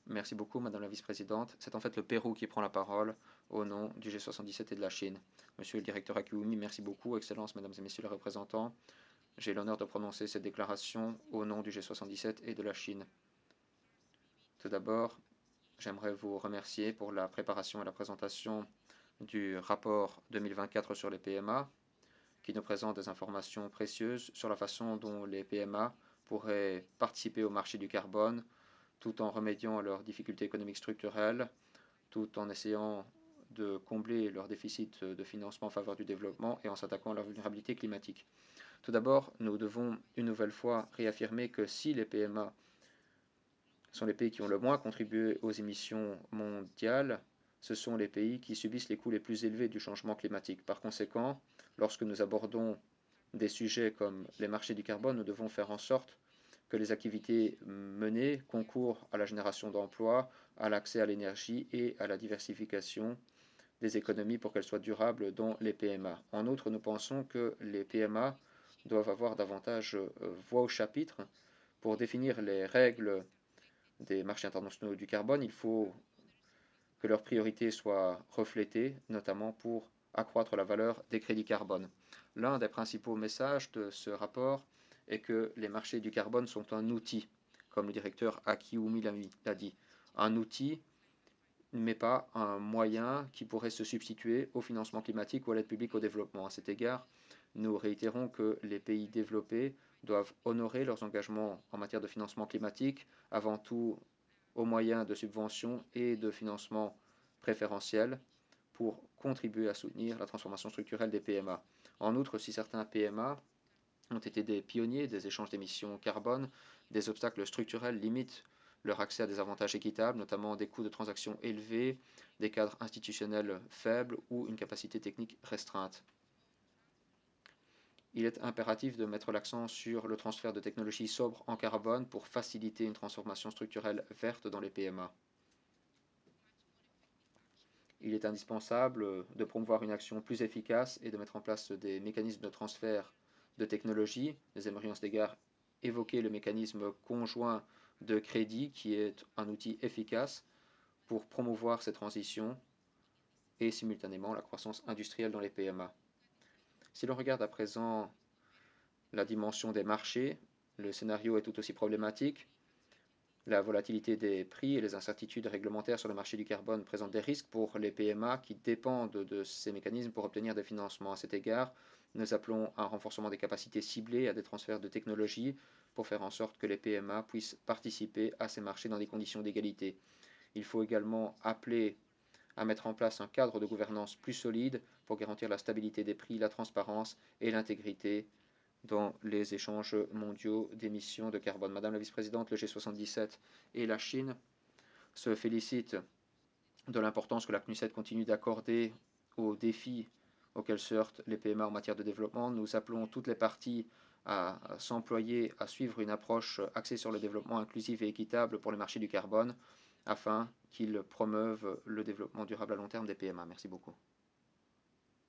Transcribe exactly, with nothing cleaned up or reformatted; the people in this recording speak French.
Merci beaucoup, Madame la Vice-présidente. C'est en fait le Pérou qui prend la parole au nom du G soixante-dix-sept et de la Chine. Monsieur le directeur Akiumi, merci beaucoup. Excellences, Mesdames et Messieurs les représentants, j'ai l'honneur de prononcer cette déclaration au nom du G soixante-dix-sept et de la Chine. Tout d'abord, j'aimerais vous remercier pour la préparation et la présentation du rapport deux mille vingt-quatre sur les P M A, qui nous présente des informations précieuses sur la façon dont les P M A pourraient participer au marché du carbone tout en remédiant à leurs difficultés économiques structurelles, tout en essayant de combler leurs déficits de financement en faveur du développement et en s'attaquant à leur vulnérabilité climatique. Tout d'abord, nous devons une nouvelle fois réaffirmer que si les P M A sont les pays qui ont le moins contribué aux émissions mondiales, ce sont les pays qui subissent les coûts les plus élevés du changement climatique. Par conséquent, lorsque nous abordons des sujets comme les marchés du carbone, nous devons faire en sorte que les activités menées concourent à la génération d'emplois, à l'accès à l'énergie et à la diversification des économies pour qu'elles soient durables dans les P M A. En outre, nous pensons que les P M A doivent avoir davantage voix au chapitre pour définir les règles des marchés internationaux du carbone. Il faut que leurs priorités soient reflétées, notamment pour accroître la valeur des crédits carbone. L'un des principaux messages de ce rapport est que les marchés du carbone sont un outil, comme le directeur Akiumi l'a dit. Un outil, mais pas un moyen qui pourrait se substituer au financement climatique ou à l'aide publique au développement. À cet égard, nous réitérons que les pays développés doivent honorer leurs engagements en matière de financement climatique, avant tout au moyen de subventions et de financements préférentiels pour contribuer à soutenir la transformation structurelle des P M A. En outre, si certains P M A ont été des pionniers des échanges d'émissions carbone, des obstacles structurels limitent leur accès à des avantages équitables, notamment des coûts de transaction élevés, des cadres institutionnels faibles ou une capacité technique restreinte. Il est impératif de mettre l'accent sur le transfert de technologies sobres en carbone pour faciliter une transformation structurelle verte dans les P M A. Il est indispensable de promouvoir une action plus efficace et de mettre en place des mécanismes de transfert de technologie. Nous aimerions à cet égard évoquer le mécanisme conjoint de crédit qui est un outil efficace pour promouvoir ces transitions et simultanément la croissance industrielle dans les P M A. Si l'on regarde à présent la dimension des marchés, le scénario est tout aussi problématique. La volatilité des prix et les incertitudes réglementaires sur le marché du carbone présentent des risques pour les P M A qui dépendent de ces mécanismes pour obtenir des financements. À cet égard, nous appelons à un renforcement des capacités ciblées, à des transferts de technologies pour faire en sorte que les P M A puissent participer à ces marchés dans des conditions d'égalité. Il faut également appeler à mettre en place un cadre de gouvernance plus solide pour garantir la stabilité des prix, la transparence et l'intégrité dans les échanges mondiaux d'émissions de carbone. Madame la vice-présidente, le G soixante-dix-sept et la Chine se félicitent de l'importance que la C N U S E T continue d'accorder aux défis auxquels se heurtent les P M A en matière de développement. Nous appelons toutes les parties à s'employer à suivre une approche axée sur le développement inclusif et équitable pour le marché du carbone afin qu'ils promeuvent le développement durable à long terme des P M A. Merci beaucoup.